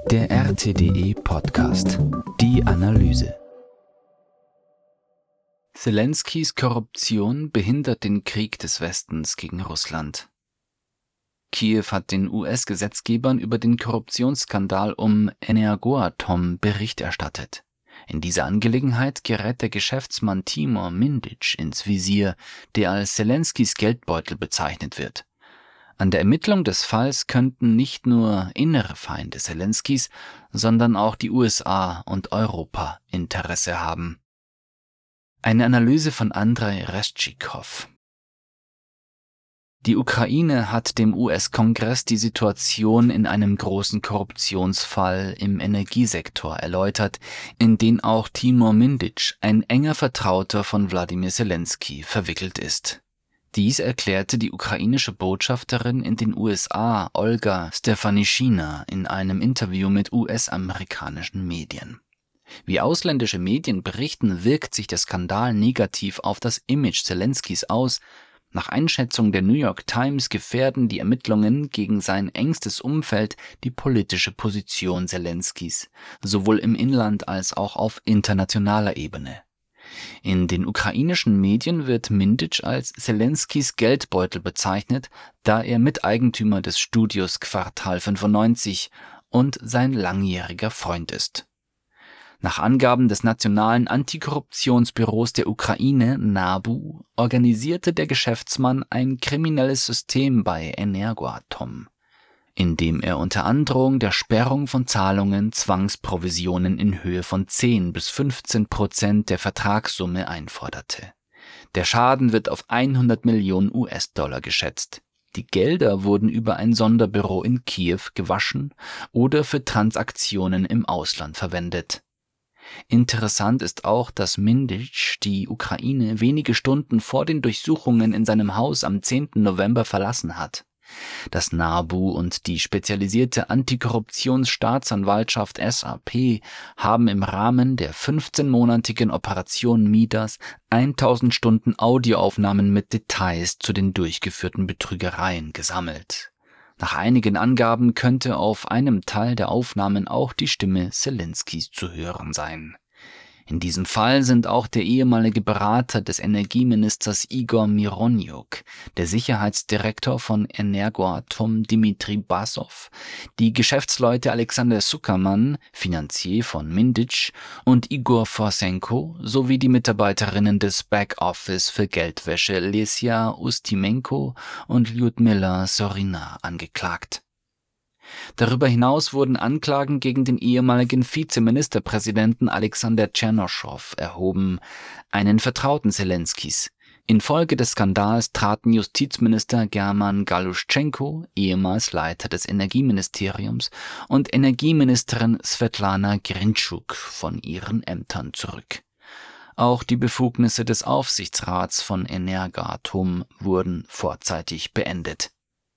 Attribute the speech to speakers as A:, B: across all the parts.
A: Der RTDE Podcast. Die Analyse. Zelenskys Korruption behindert den Krieg des Westens gegen Russland. Kiew hat den US-Gesetzgebern über den Korruptionsskandal um Energoatom Bericht erstattet. In dieser Angelegenheit gerät der Geschäftsmann Timur Mindic ins Visier, der als Zelenskys Geldbeutel bezeichnet wird. An der Ermittlung des Falls könnten nicht nur innere Feinde Zelenskys, sondern auch die USA und Europa Interesse haben. Eine Analyse von Andrei Reschikow. Die Ukraine hat dem US-Kongress die Situation in einem großen Korruptionsfall im Energiesektor erläutert, in den auch Timur Mindic, ein enger Vertrauter von Wladimir Zelensky, verwickelt ist. Dies erklärte die ukrainische Botschafterin in den USA, Olga Stefanischina, in einem Interview mit US-amerikanischen Medien. Wie ausländische Medien berichten, wirkt sich der Skandal negativ auf das Image Zelenskys aus. Nach Einschätzung der New York Times gefährden die Ermittlungen gegen sein engstes Umfeld die politische Position Zelenskys, sowohl im Inland als auch auf internationaler Ebene. In den ukrainischen Medien wird Mindic als Zelenskys Geldbeutel bezeichnet, da er Miteigentümer des Studios Quartal 95 und sein langjähriger Freund ist. Nach Angaben des Nationalen Antikorruptionsbüros der Ukraine, NABU, organisierte der Geschäftsmann ein kriminelles System bei Energoatom, in dem er unter Androhung der Sperrung von Zahlungen Zwangsprovisionen in Höhe von 10-15% der Vertragssumme einforderte. Der Schaden wird auf 100 Millionen US-Dollar geschätzt. Die Gelder wurden über ein Sonderbüro in Kiew gewaschen oder für Transaktionen im Ausland verwendet. Interessant ist auch, dass Mindic die Ukraine wenige Stunden vor den Durchsuchungen in seinem Haus am 10. November verlassen hat. Das NABU und die spezialisierte Antikorruptionsstaatsanwaltschaft SAP haben im Rahmen der 15-monatigen Operation Midas 1000 Stunden Audioaufnahmen mit Details zu den durchgeführten Betrügereien gesammelt. Nach einigen Angaben könnte auf einem Teil der Aufnahmen auch die Stimme Zelenskys zu hören sein. In diesem Fall sind auch der ehemalige Berater des Energieministers Igor Mironjuk, der Sicherheitsdirektor von Energoatom Dmitri Bassow, die Geschäftsleute Alexander Zuckerman, Finanzier von Mindic, und Igor Forsenko sowie die Mitarbeiterinnen des Backoffice für Geldwäsche Lesia Ustimenko und Lyudmila Sorina angeklagt. Darüber hinaus wurden Anklagen gegen den ehemaligen Vizeministerpräsidenten Alexander Tschernyschow erhoben, einen Vertrauten Zelenskys. Infolge des Skandals traten Justizminister German Galuschenko, ehemals Leiter des Energieministeriums, und Energieministerin Svetlana Grinchuk von ihren Ämtern zurück. Auch die Befugnisse des Aufsichtsrats von Energoatom wurden vorzeitig beendet.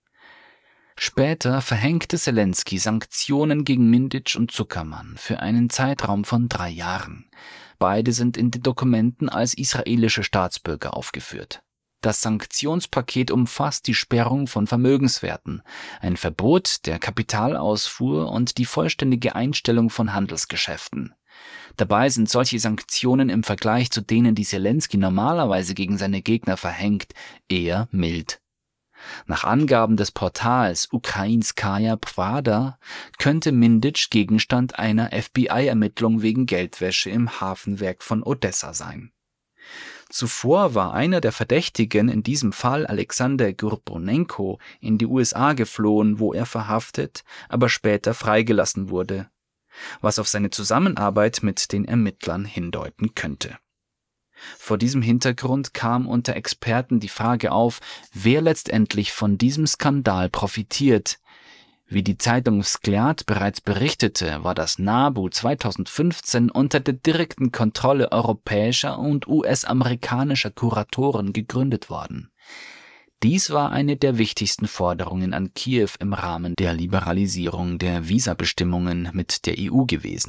A: Später verhängte Zelensky Sanktionen gegen Mindic und Zuckerman für einen Zeitraum von 3 Jahren. Beide sind in den Dokumenten als israelische Staatsbürger aufgeführt. Das Sanktionspaket umfasst die Sperrung von Vermögenswerten, ein Verbot der Kapitalausfuhr und die vollständige Einstellung von Handelsgeschäften. Dabei sind solche Sanktionen im Vergleich zu denen, die Zelensky normalerweise gegen seine Gegner verhängt, eher mild. Nach Angaben des Portals Ukrainskaja Prawda könnte Mindic Gegenstand einer FBI-Ermittlung wegen Geldwäsche im Hafenwerk von Odessa sein. Zuvor war einer der Verdächtigen, in diesem Fall Alexander Gurbonenko, in die USA geflohen, wo er verhaftet, aber später freigelassen wurde, was auf seine Zusammenarbeit mit den Ermittlern hindeuten könnte. Vor diesem Hintergrund kam unter Experten die Frage auf, wer letztendlich von diesem Skandal profitiert. Wie die Zeitung Vzglyad bereits berichtete, war das NABU 2015 unter der direkten Kontrolle europäischer und US-amerikanischer Kuratoren gegründet worden. Dies war eine der wichtigsten Forderungen an Kiew im Rahmen der Liberalisierung der Visabestimmungen mit der EU gewesen.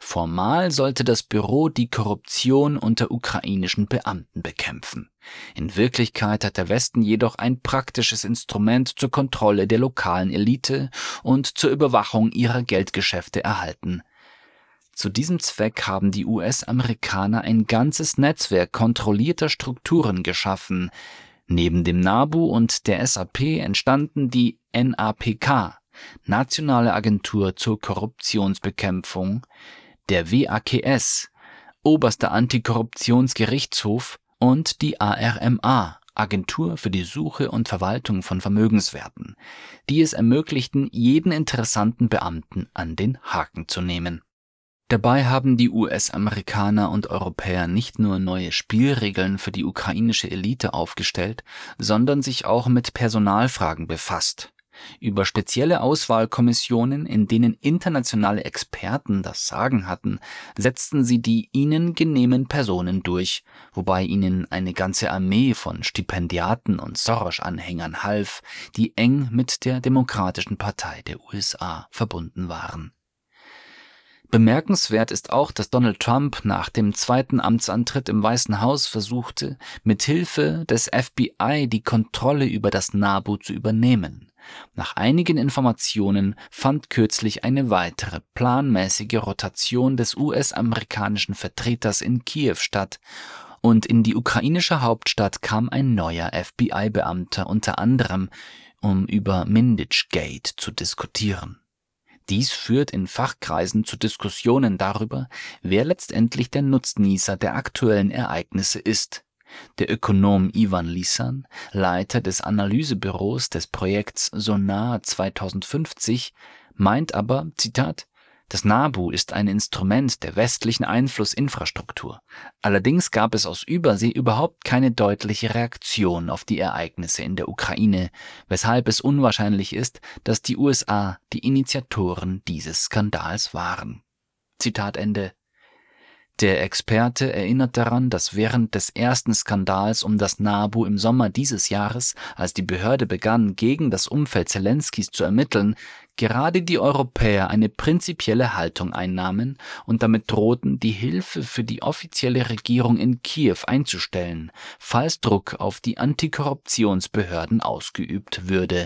A: Formal sollte das Büro die Korruption unter ukrainischen Beamten bekämpfen. In Wirklichkeit hat der Westen jedoch ein praktisches Instrument zur Kontrolle der lokalen Elite und zur Überwachung ihrer Geldgeschäfte erhalten. Zu diesem Zweck haben die US-Amerikaner ein ganzes Netzwerk kontrollierter Strukturen geschaffen. Neben dem NABU und der SAP entstanden die NAPK, Nationale Agentur zur Korruptionsbekämpfung, der WAKS, Oberster Antikorruptionsgerichtshof und die ARMA, Agentur für die Suche und Verwaltung von Vermögenswerten, die es ermöglichten, jeden interessanten Beamten an den Haken zu nehmen. Dabei haben die US-Amerikaner und Europäer nicht nur neue Spielregeln für die ukrainische Elite aufgestellt, sondern sich auch mit Personalfragen befasst. Über spezielle Auswahlkommissionen, in denen internationale Experten das Sagen hatten, setzten sie die ihnen genehmen Personen durch, wobei ihnen eine ganze Armee von Stipendiaten und Soros-Anhängern half, die eng mit der Demokratischen Partei der USA verbunden waren. Bemerkenswert ist auch, dass Donald Trump nach dem zweiten Amtsantritt im Weißen Haus versuchte, mithilfe des FBI die Kontrolle über das NABU zu übernehmen. Nach einigen Informationen fand kürzlich eine weitere planmäßige Rotation des US-amerikanischen Vertreters in Kiew statt, und in die ukrainische Hauptstadt kam ein neuer FBI-Beamter unter anderem, um über Minditch-Gate zu diskutieren. Dies führt in Fachkreisen zu Diskussionen darüber, wer letztendlich der Nutznießer der aktuellen Ereignisse ist. Der Ökonom Ivan Lisan, Leiter des Analysebüros des Projekts Sonar 2050, meint aber, Zitat, das NABU ist ein Instrument der westlichen Einflussinfrastruktur. Allerdings gab es aus Übersee überhaupt keine deutliche Reaktion auf die Ereignisse in der Ukraine, weshalb es unwahrscheinlich ist, dass die USA die Initiatoren dieses Skandals waren. Zitat Ende. Der Experte erinnert daran, dass während des ersten Skandals um das NABU im Sommer dieses Jahres, als die Behörde begann, gegen das Umfeld Zelenskys zu ermitteln, gerade die Europäer eine prinzipielle Haltung einnahmen und damit drohten, die Hilfe für die offizielle Regierung in Kiew einzustellen, falls Druck auf die Antikorruptionsbehörden ausgeübt würde.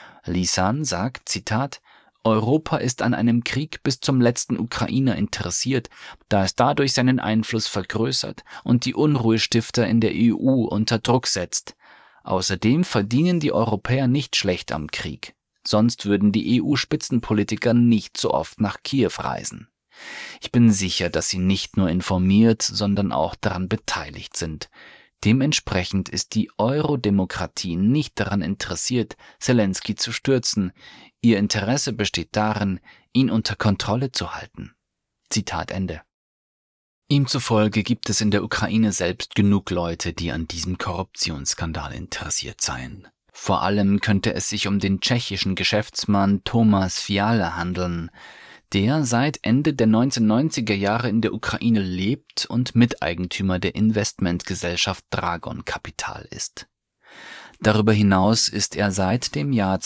A: Lisan sagt, Zitat, Europa ist an einem Krieg bis zum letzten Ukrainer interessiert, da es dadurch seinen Einfluss vergrößert und die Unruhestifter in der EU unter Druck setzt. Außerdem verdienen die Europäer nicht schlecht am Krieg. Sonst würden die EU-Spitzenpolitiker nicht so oft nach Kiew reisen. Ich bin sicher, dass sie nicht nur informiert, sondern auch daran beteiligt sind. Dementsprechend ist die Eurodemokratie nicht daran interessiert, Zelensky zu stürzen. Ihr Interesse besteht darin, ihn unter Kontrolle zu halten. Zitat Ende. Ihm zufolge gibt es in der Ukraine selbst genug Leute, die an diesem Korruptionsskandal interessiert seien. Vor allem könnte es sich um den tschechischen Geschäftsmann Thomas Fiala handeln, der seit Ende der 1990er Jahre in der Ukraine lebt und Miteigentümer der Investmentgesellschaft Dragon Kapital ist. Darüber hinaus ist er seit dem Jahr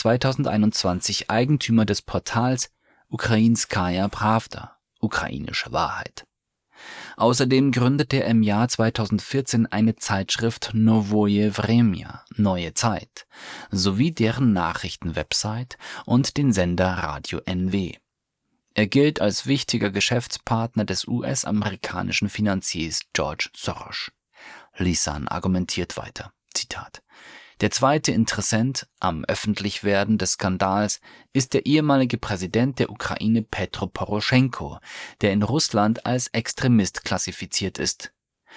A: 2021 Eigentümer des Portals Ukrainskaja Pravda, ukrainische Wahrheit. Außerdem gründete er im Jahr 2014 eine Zeitschrift Novoje Vremja, Neue Zeit, sowie deren Nachrichtenwebsite und den Sender Radio NW. Er gilt als wichtiger Geschäftspartner des US-amerikanischen Finanziers George Soros. Lisan argumentiert weiter, Zitat, der zweite Interessent am Öffentlichwerden des Skandals ist der ehemalige Präsident der Ukraine Petro Poroschenko, der in Russland als Extremist klassifiziert ist.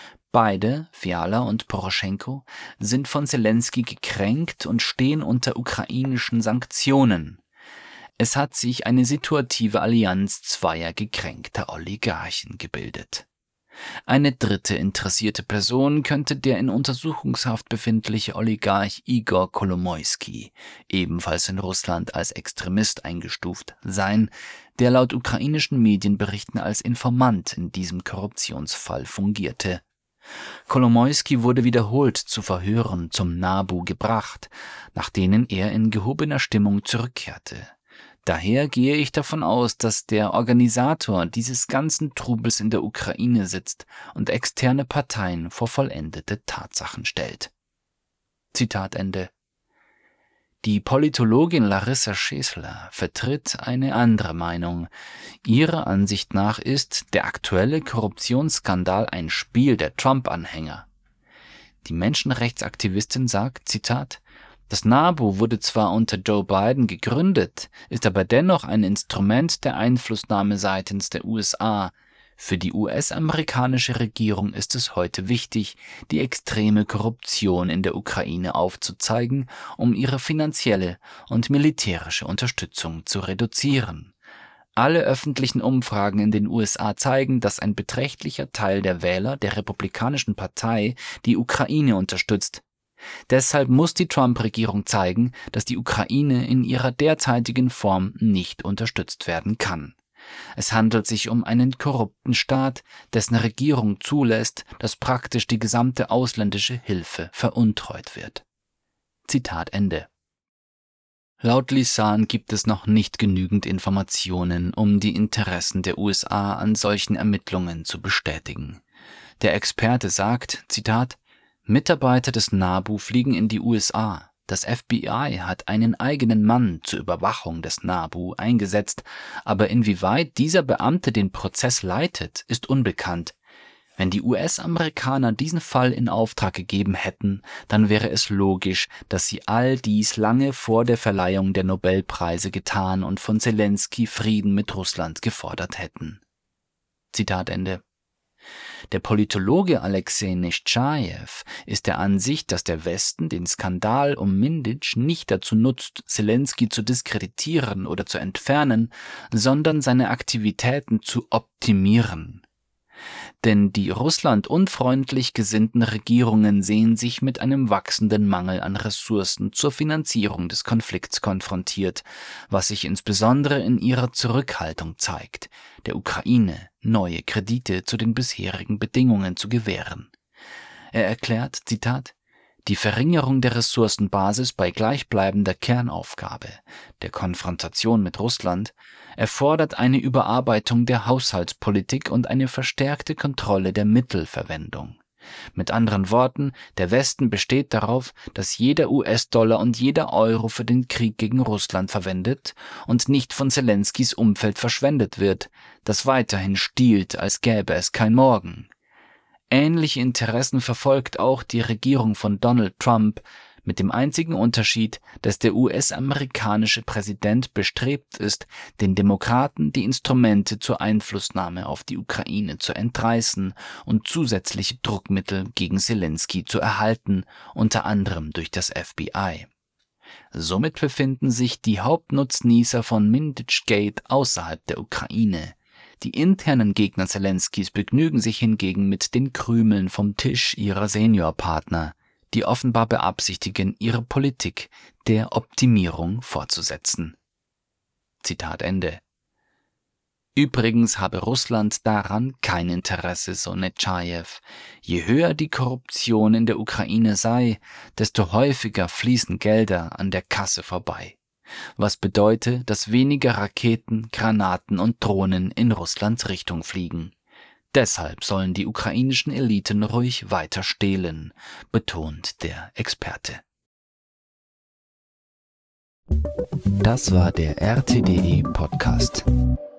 A: Beide, Fiala und Poroschenko, sind von Zelensky gekränkt und stehen unter ukrainischen Sanktionen. Es hat sich eine situative Allianz zweier gekränkter Oligarchen gebildet. Eine dritte interessierte Person könnte der in Untersuchungshaft befindliche Oligarch Igor Kolomoisky, ebenfalls in Russland als Extremist eingestuft, sein, der laut ukrainischen Medienberichten als Informant in diesem Korruptionsfall fungierte. Kolomoisky wurde wiederholt zu Verhören zum NABU gebracht, nach denen er in gehobener Stimmung zurückkehrte. Daher gehe ich davon aus, dass der Organisator dieses ganzen Trubels in der Ukraine sitzt und externe Parteien vor vollendete Tatsachen stellt. Zitat Ende. Die Politologin Larissa Schäßler vertritt eine andere Meinung. Ihrer Ansicht nach ist der aktuelle Korruptionsskandal ein Spiel der Trump-Anhänger. Die Menschenrechtsaktivistin sagt, Zitat, das NABU wurde zwar unter Joe Biden gegründet, ist aber dennoch ein Instrument der Einflussnahme seitens der USA. Für die US-amerikanische Regierung ist es heute wichtig, die extreme Korruption in der Ukraine aufzuzeigen, um ihre finanzielle und militärische Unterstützung zu reduzieren. Alle öffentlichen Umfragen in den USA zeigen, dass ein beträchtlicher Teil der Wähler der Republikanischen Partei die Ukraine unterstützt. Deshalb muss die Trump-Regierung zeigen, dass die Ukraine in ihrer derzeitigen Form nicht unterstützt werden kann. Es handelt sich um einen korrupten Staat, dessen Regierung zulässt, dass praktisch die gesamte ausländische Hilfe veruntreut wird. Zitat Ende. Laut Lisan gibt es noch nicht genügend Informationen, um die Interessen der USA an solchen Ermittlungen zu bestätigen. Der Experte sagt, Zitat, Mitarbeiter des NABU fliegen in die USA. Das FBI hat einen eigenen Mann zur Überwachung des NABU eingesetzt, aber inwieweit dieser Beamte den Prozess leitet, ist unbekannt. Wenn die US-Amerikaner diesen Fall in Auftrag gegeben hätten, dann wäre es logisch, dass sie all dies lange vor der Verleihung der Nobelpreise getan und von Selenskyj Frieden mit Russland gefordert hätten. Zitat Ende. Der Politologe Alexei Nechayew ist der Ansicht, dass der Westen den Skandal um Minditsch nicht dazu nutzt, Selenskyj zu diskreditieren oder zu entfernen, sondern seine Aktivitäten zu optimieren. Denn die Russland unfreundlich gesinnten Regierungen sehen sich mit einem wachsenden Mangel an Ressourcen zur Finanzierung des Konflikts konfrontiert, was sich insbesondere in ihrer Zurückhaltung zeigt, der Ukraine neue Kredite zu den bisherigen Bedingungen zu gewähren. Er erklärt, Zitat, die Verringerung der Ressourcenbasis bei gleichbleibender Kernaufgabe, der Konfrontation mit Russland, erfordert eine Überarbeitung der Haushaltspolitik und eine verstärkte Kontrolle der Mittelverwendung. Mit anderen Worten, der Westen besteht darauf, dass jeder US-Dollar und jeder Euro für den Krieg gegen Russland verwendet und nicht von Zelenskys Umfeld verschwendet wird, das weiterhin stiehlt, als gäbe es kein Morgen. Ähnliche Interessen verfolgt auch die Regierung von Donald Trump, mit dem einzigen Unterschied, dass der US-amerikanische Präsident bestrebt ist, den Demokraten die Instrumente zur Einflussnahme auf die Ukraine zu entreißen und zusätzliche Druckmittel gegen Selenskyj zu erhalten, unter anderem durch das FBI. Somit befinden sich die Hauptnutznießer von Minditschgate außerhalb der Ukraine. Die internen Gegner Zelenskys begnügen sich hingegen mit den Krümeln vom Tisch ihrer Seniorpartner, die offenbar beabsichtigen, ihre Politik der Optimierung fortzusetzen. Zitat Ende. Übrigens habe Russland daran kein Interesse, so Nechayew. Je höher die Korruption in der Ukraine sei, desto häufiger fließen Gelder an der Kasse vorbei. Was bedeutet, dass weniger Raketen, Granaten und Drohnen in Russlands Richtung fliegen. Deshalb sollen die ukrainischen Eliten ruhig weiter stehlen, betont der Experte. Das war der RTDE Podcast.